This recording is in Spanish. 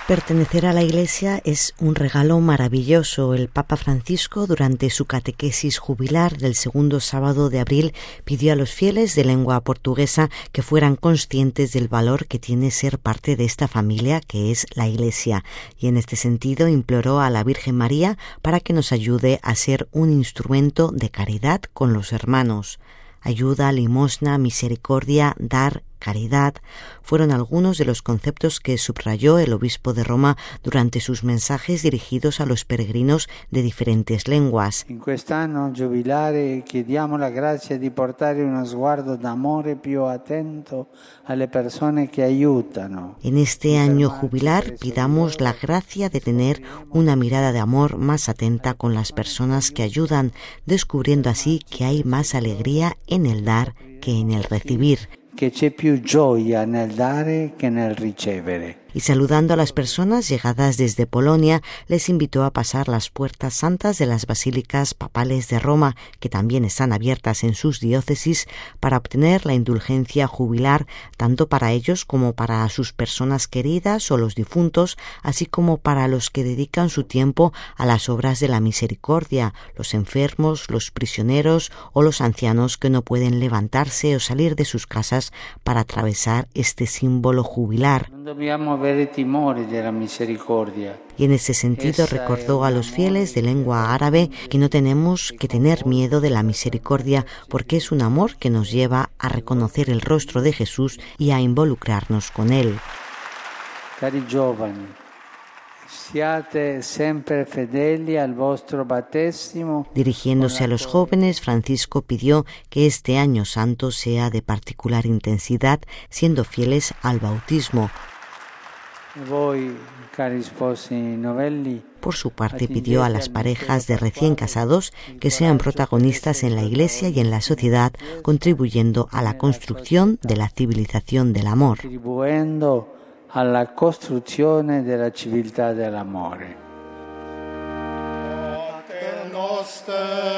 Pertenecer a la Iglesia es un regalo maravilloso. El Papa Francisco, durante su catequesis jubilar del segundo sábado de abril, pidió a los fieles de lengua portuguesa que fueran conscientes del valor que tiene ser parte de esta familia que es la Iglesia. Y en este sentido imploró a la Virgen María para que nos ayude a ser un instrumento de caridad con los hermanos. Ayuda, limosna, misericordia, dar, caridad, fueron algunos de los conceptos que subrayó el obispo de Roma durante sus mensajes dirigidos a los peregrinos de diferentes lenguas. In quest'anno giubilare chiediamo la grazia di portare uno sguardo d'amore più attento alle persone che aiutano. En este año jubilar pidamos la gracia de tener una mirada de amor más atenta con las personas que ayudan, descubriendo así que hay más alegría en el dar que en el recibir. Che c'è più gioia nel dare che nel ricevere. Y saludando a las personas llegadas desde Polonia, les invitó a pasar las puertas santas de las basílicas papales de Roma, que también están abiertas en sus diócesis, para obtener la indulgencia jubilar, tanto para ellos como para sus personas queridas o los difuntos, así como para los que dedican su tiempo a las obras de la misericordia, los enfermos, los prisioneros o los ancianos que no pueden levantarse o salir de sus casas para atravesar este símbolo jubilar. Y en ese sentido recordó a los fieles de lengua árabe que no tenemos que tener miedo de la misericordia, porque es un amor que nos lleva a reconocer el rostro de Jesús y a involucrarnos con él. Cari giovani, siate sempre fedeli al vostro battesimo. Dirigiéndose a los jóvenes, Francisco pidió que este año santo sea de particular intensidad, siendo fieles al bautismo. Por su parte, pidió a las parejas de recién casados que sean protagonistas en la Iglesia y en la sociedad, contribuyendo a la construcción de la civilización del amor. Alla costruzione della civiltà dell'amore.